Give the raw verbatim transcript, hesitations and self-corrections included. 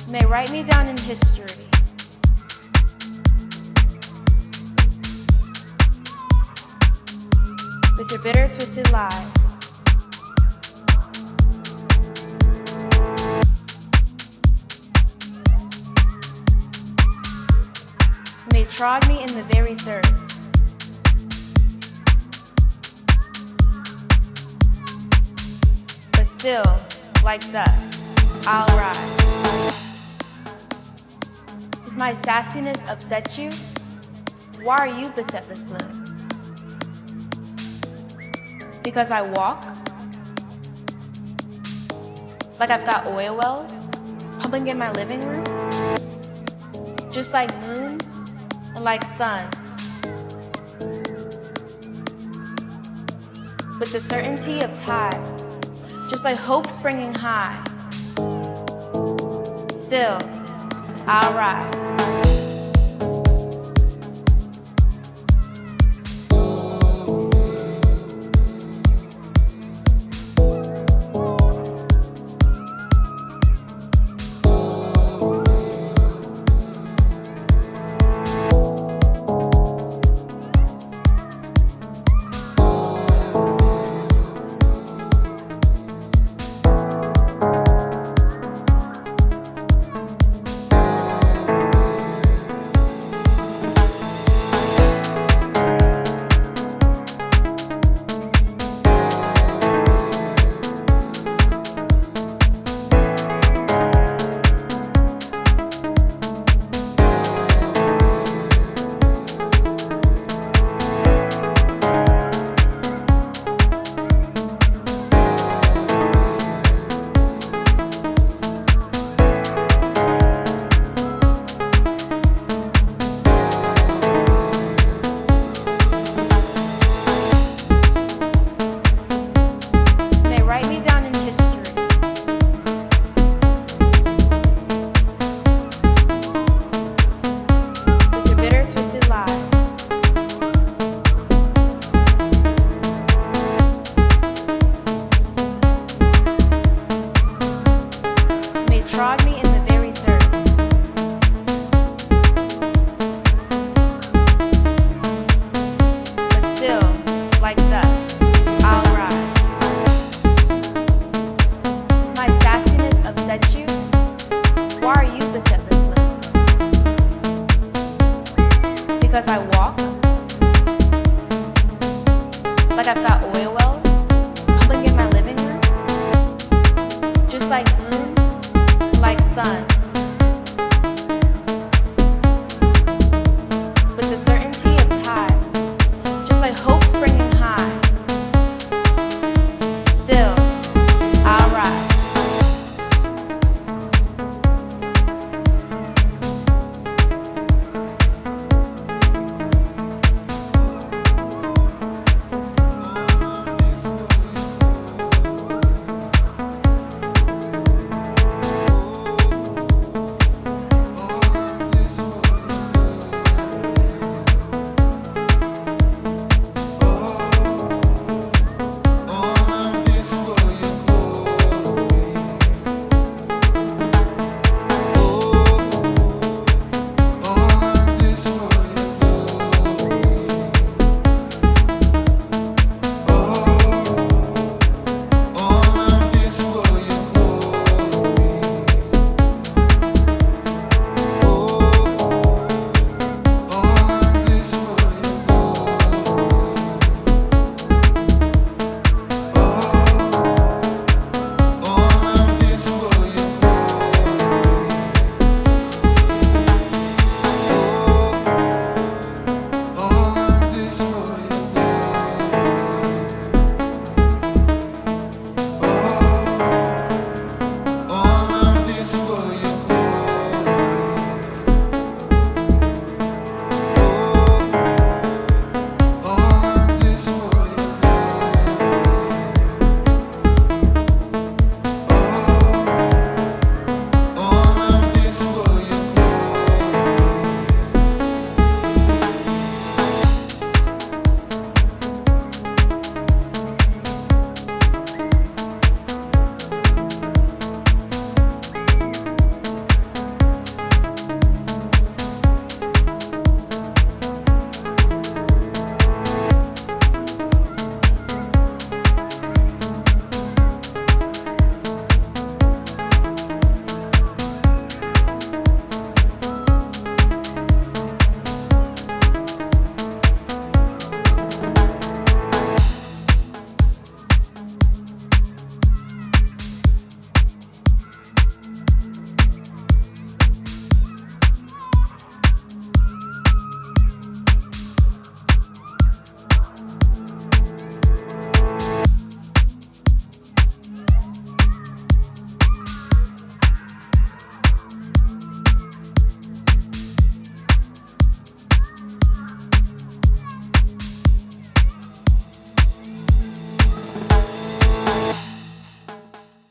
may write me down in history. With your bitter, twisted lies. You may trod me in the very dirt. But still, like dust, I'll rise. Does my sassiness upset you? Why are you beset with gloom? Because I walk like I've got oil wells pumping in my living room, just like moons and like suns, with the certainty of tides, just like hope springing high. Still, I'll ride.